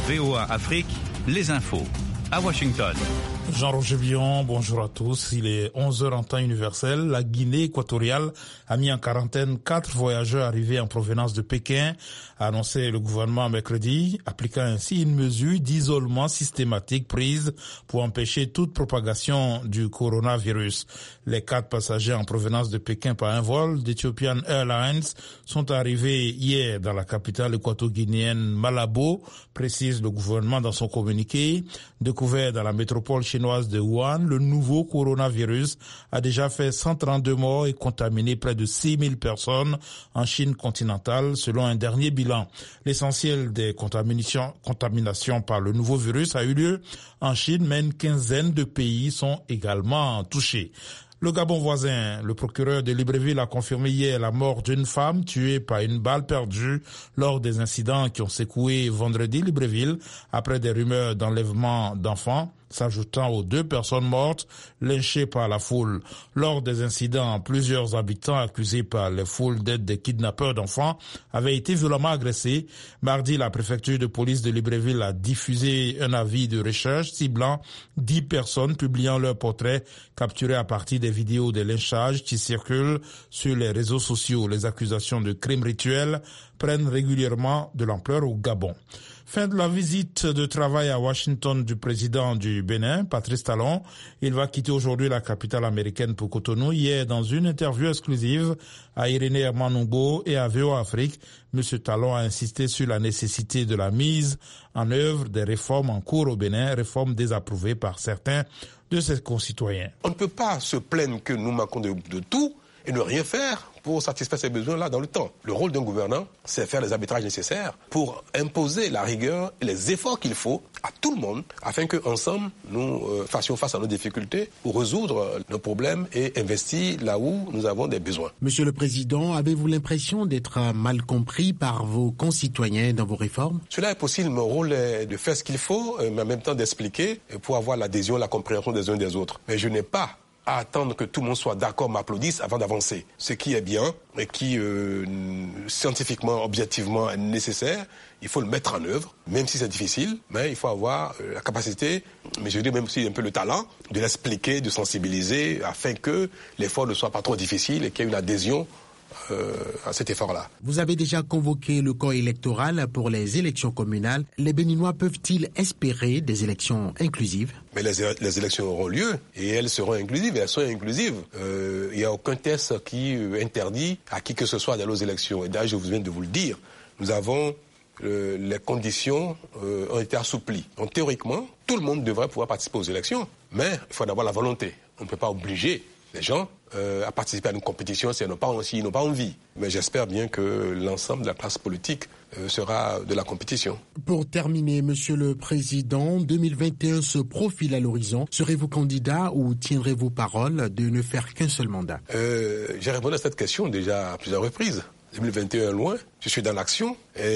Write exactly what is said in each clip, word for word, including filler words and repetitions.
V O A Afrique, les infos. À Washington. Jean-Roger Bion, bonjour à tous. Il est onze heures en temps universel. La Guinée équatoriale a mis en quarantaine quatre voyageurs arrivés en provenance de Pékin, a annoncé le gouvernement mercredi, appliquant ainsi une mesure d'isolement systématique prise pour empêcher toute propagation du coronavirus. Les quatre passagers en provenance de Pékin par un vol d'Ethiopian Airlines sont arrivés hier dans la capitale équato-guinéenne Malabo, précise le gouvernement dans son communiqué. Découvert dans la métropole chinoise de Wuhan, le nouveau coronavirus a déjà fait cent trente-deux morts et contaminé près de six mille personnes en Chine continentale, selon un dernier bilan. L'essentiel des contaminations, contaminations par le nouveau virus a eu lieu en Chine, mais une quinzaine de pays sont également touchés. Le Gabon voisin, le procureur de Libreville a confirmé hier la mort d'une femme tuée par une balle perdue lors des incidents qui ont secoué vendredi Libreville après des rumeurs d'enlèvement d'enfants, s'ajoutant aux deux personnes mortes lynchées par la foule. Lors des incidents, plusieurs habitants accusés par les foules d'être des kidnappeurs d'enfants avaient été violemment agressés. Mardi, la préfecture de police de Libreville a diffusé un avis de recherche ciblant dix personnes publiant leurs portraits capturés à partir des vidéos de lynchage qui circulent sur les réseaux sociaux. Les accusations de crimes rituels prennent régulièrement de l'ampleur au Gabon. Fin de la visite de travail à Washington du président du Bénin, Patrice Talon. Il va quitter aujourd'hui la capitale américaine pour Cotonou. Hier, dans une interview exclusive à Irénée Hermanongo et à V O A Afrique, M. Talon a insisté sur la nécessité de la mise en œuvre des réformes en cours au Bénin, réformes désapprouvées par certains de ses concitoyens. On ne peut pas se plaindre que nous manquons de, de tout et ne rien faire pour satisfaire ces besoins-là dans le temps. Le rôle d'un gouvernant, c'est faire les arbitrages nécessaires pour imposer la rigueur et les efforts qu'il faut à tout le monde afin qu'ensemble, nous euh, fassions face à nos difficultés pour résoudre nos problèmes et investir là où nous avons des besoins. Monsieur le Président, avez-vous l'impression d'être mal compris par vos concitoyens dans vos réformes? Cela est possible. Mon rôle est de faire ce qu'il faut, mais en même temps d'expliquer pour avoir l'adhésion, la compréhension des uns des autres. Mais je n'ai pas à attendre que tout le monde soit d'accord, m'applaudisse avant d'avancer. Ce qui est bien et qui, euh, scientifiquement, objectivement, est nécessaire, il faut le mettre en œuvre, même si c'est difficile, mais il faut avoir euh, la capacité, mais je dis même aussi un peu le talent, de l'expliquer, de sensibiliser, afin que l'effort ne soit pas trop difficile et qu'il y ait une adhésion Euh, à cet effort-là. Vous avez déjà convoqué le corps électoral pour les élections communales. Les Béninois peuvent-ils espérer des élections inclusives? Mais les, les élections auront lieu et elles seront inclusives. Et elles sont inclusives. Il euh, n'y a aucun test qui euh, interdit à qui que ce soit d'aller aux élections. Et d'ailleurs, je viens de vous le dire, nous avons euh, les conditions euh, ont été assouplies. Donc théoriquement, tout le monde devrait pouvoir participer aux élections. Mais il faut d'abord la volonté. On ne peut pas obliger les gens euh, à participer à une compétition si ils n'ont pas, si ils n'ont pas envie. Mais j'espère bien que l'ensemble de la classe politique euh, sera de la compétition. Pour terminer, Monsieur le Président, deux mille vingt et un se profile à l'horizon. Serez-vous candidat ou tiendrez-vous parole de ne faire qu'un seul mandat? euh, J'ai répondu à cette question déjà à plusieurs reprises. deux mille vingt et un loin, je suis dans l'action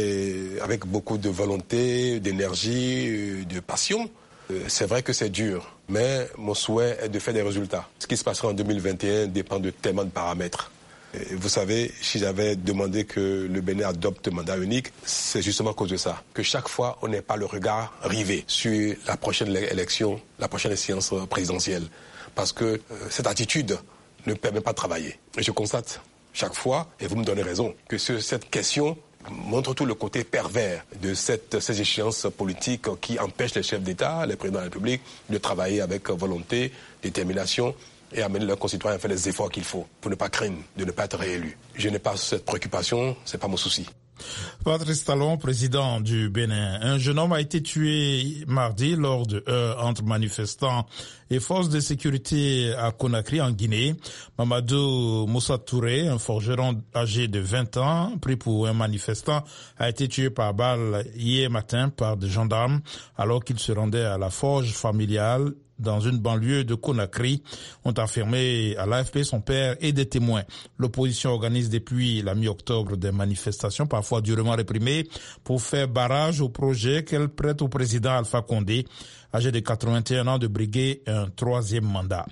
et avec beaucoup de volonté, d'énergie, de passion. C'est vrai que c'est dur, mais mon souhait est de faire des résultats. Ce qui se passera en deux mille vingt et un dépend de tellement de paramètres. Et vous savez, si j'avais demandé que le Bénin adopte mandat unique, c'est justement à cause de ça. Que chaque fois, on n'ait pas le regard rivé sur la prochaine élection, la prochaine échéance présidentielle. Parce que euh, cette attitude ne permet pas de travailler. Et je constate chaque fois, et vous me donnez raison, que ce, cette question montre tout le côté pervers de cette, ces échéances politiques qui empêchent les chefs d'État, les présidents de la République, de travailler avec volonté, détermination et amener leurs concitoyens à faire les efforts qu'il faut pour ne pas craindre de ne pas être réélu. Je n'ai pas cette préoccupation, c'est pas mon souci. Patrice Talon, président du Bénin. Un jeune homme a été tué mardi lors de heurts entre manifestants et forces de sécurité à Conakry, en Guinée. Mamadou Moussa Touré, un forgeron âgé de vingt ans, pris pour un manifestant, a été tué par balle hier matin par des gendarmes alors qu'il se rendait à la forge familiale dans une banlieue de Conakry, ont affirmé à l'A F P son père et des témoins. L'opposition organise depuis la mi-octobre des manifestations, parfois durement réprimées, pour faire barrage au projet qu'elle prête au président Alpha Condé, âgé de quatre-vingt-un ans, de briguer un troisième mandat.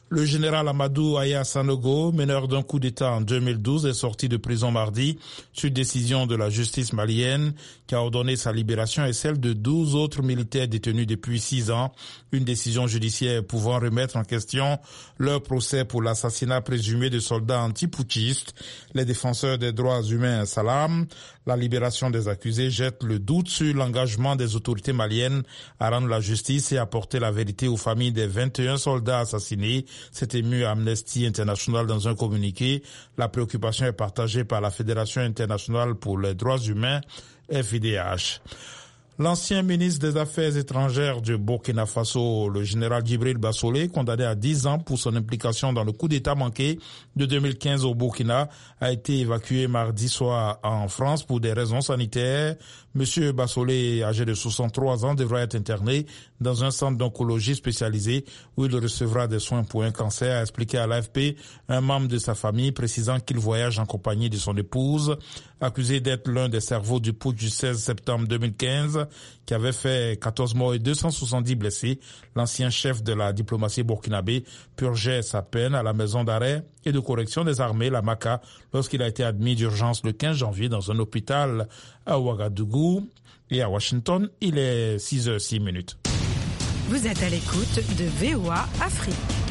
Le général Amadou Aya Sanogo, meneur d'un coup d'État en deux mille douze, est sorti de prison mardi sur décision de la justice malienne qui a ordonné sa libération et celle de douze autres militaires détenus depuis six ans. Une décision judiciaire pouvant remettre en question leur procès pour l'assassinat présumé de soldats anti-putschistes. Les défenseurs des droits humains s'alarment. La libération des accusés jette le doute sur l'engagement des autorités maliennes à rendre la justice et apporter la vérité aux familles des vingt et un soldats assassinés. C'est ému Amnesty International dans un communiqué. La préoccupation est partagée par la Fédération internationale pour les droits humains, F I D H. L'ancien ministre des Affaires étrangères du Burkina Faso, le général Djibril Bassolé, condamné à dix ans pour son implication dans le coup d'État manqué de deux mille quinze au Burkina, a été évacué mardi soir en France pour des raisons sanitaires. Monsieur Bassolé, âgé de soixante-trois ans, devra être interné dans un centre d'oncologie spécialisé où il recevra des soins pour un cancer, a expliqué à l'A F P un membre de sa famille, précisant qu'il voyage en compagnie de son épouse. Accusé d'être l'un des cerveaux du putsch du seize septembre deux mille quinze, qui avait fait quatorze morts et deux cent soixante-dix blessés, l'ancien chef de la diplomatie burkinabé purgeait sa peine à la maison d'arrêt et de correction des armées, la Maka, lorsqu'il a été admis d'urgence le quinze janvier dans un hôpital à Ouagadougou. Et à Washington, il est six heures six minutes. Vous êtes à l'écoute de V O A Afrique.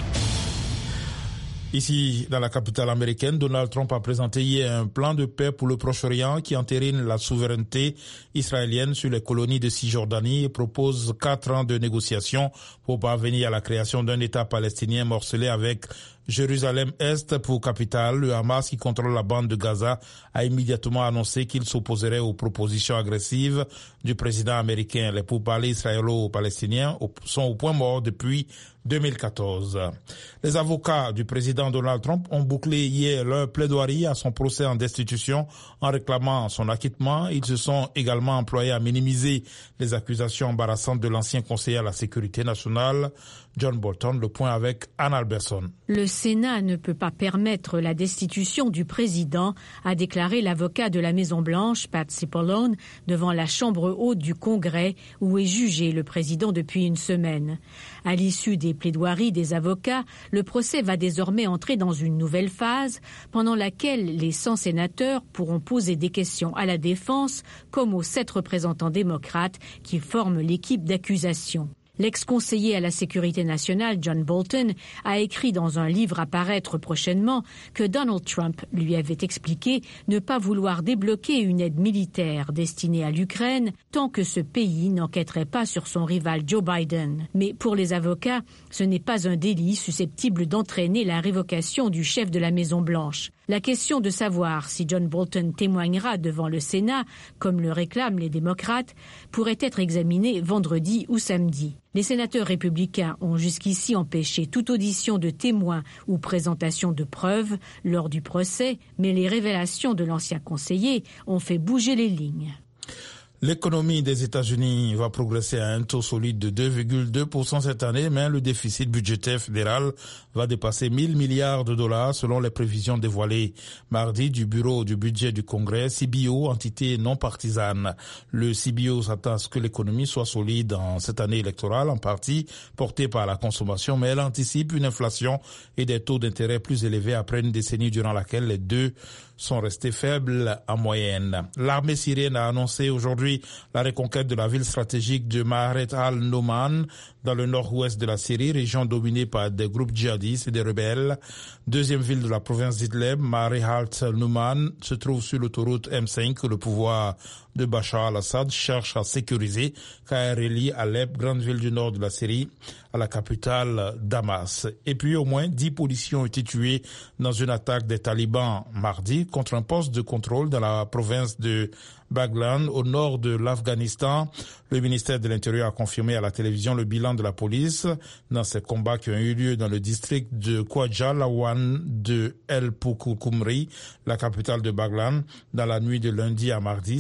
Ici, dans la capitale américaine, Donald Trump a présenté hier un plan de paix pour le Proche-Orient qui entérine la souveraineté israélienne sur les colonies de Cisjordanie et propose quatre ans de négociations pour parvenir à la création d'un État palestinien morcelé avec Jérusalem-Est pour capitale. Le Hamas, qui contrôle la bande de Gaza, a immédiatement annoncé qu'il s'opposerait aux propositions agressives du président américain. Les pourparlers israélo-palestiniens sont au point mort depuis deux mille quatorze. Les avocats du président Donald Trump ont bouclé hier leur plaidoirie à son procès en destitution en réclamant son acquittement. Ils se sont également employés à minimiser les accusations embarrassantes de l'ancien conseiller à la sécurité nationale, John Bolton. Le point avec Anne Alberson. Le Sénat ne peut pas permettre la destitution du président, a déclaré l'avocat de la Maison-Blanche, Pat Cipollone, devant la Chambre haute du Congrès, où est jugé le président depuis une semaine. À l'issue des plaidoiries des avocats, le procès va désormais entrer dans une nouvelle phase, pendant laquelle les cent sénateurs pourront poser des questions à la défense, comme aux sept représentants démocrates qui forment l'équipe d'accusation. L'ex-conseiller à la sécurité nationale, John Bolton, a écrit dans un livre à paraître prochainement que Donald Trump lui avait expliqué ne pas vouloir débloquer une aide militaire destinée à l'Ukraine tant que ce pays n'enquêterait pas sur son rival Joe Biden. Mais pour les avocats, ce n'est pas un délit susceptible d'entraîner la révocation du chef de la Maison-Blanche. La question de savoir si John Bolton témoignera devant le Sénat, comme le réclament les démocrates, pourrait être examinée vendredi ou samedi. Les sénateurs républicains ont jusqu'ici empêché toute audition de témoins ou présentation de preuves lors du procès, mais les révélations de l'ancien conseiller ont fait bouger les lignes. L'économie des États-Unis va progresser à un taux solide de deux virgule deux pour cent cette année, mais le déficit budgétaire fédéral va dépasser mille milliards de dollars selon les prévisions dévoilées mardi du Bureau du budget du Congrès, C B O, entité non partisane. Le C B O s'attend à ce que l'économie soit solide en cette année électorale, en partie portée par la consommation, mais elle anticipe une inflation et des taux d'intérêt plus élevés après une décennie durant laquelle les deux sont restés faibles en moyenne. L'armée syrienne a annoncé aujourd'hui la reconquête de la ville stratégique de Maharet al-Nouman dans le nord-ouest de la Syrie, région dominée par des groupes djihadistes et des rebelles. Deuxième ville de la province d'Idleb, Maharet al-Nouman se trouve sur l'autoroute M cinq que le pouvoir de Bachar al-Assad cherche à sécuriser car elle relie Alep, grande ville du nord de la Syrie, à la capitale Damas. Et puis au moins dix policiers ont été tués dans une attaque des talibans mardi contre un poste de contrôle dans la province de Baghlan, au nord de l'Afghanistan. Le ministère de l'Intérieur a confirmé à la télévision le bilan de la police dans ces combats qui ont eu lieu dans le district de Khwaja Lawan de El Poukoumri, la capitale de Baghlan, dans la nuit de lundi à mardi. Cette attaque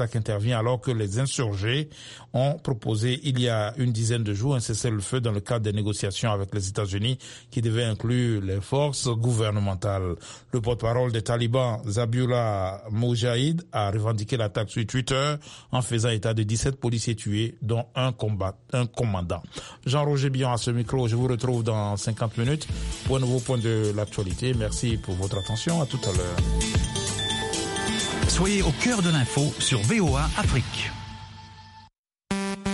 L'attaque intervient alors que les insurgés ont proposé il y a une dizaine de jours un cessez-le-feu dans le cadre des négociations avec les États-Unis qui devaient inclure les forces gouvernementales. Le porte-parole des talibans, Zabiullah Moujahid, a revendiqué l'attaque sur Twitter en faisant état de dix-sept policiers tués, dont un, combat, un commandant. Jean-Roger Billon à ce micro, je vous retrouve dans cinquante minutes pour un nouveau point de l'actualité. Merci pour votre attention, à tout à l'heure. Soyez au cœur de l'info sur V O A Afrique.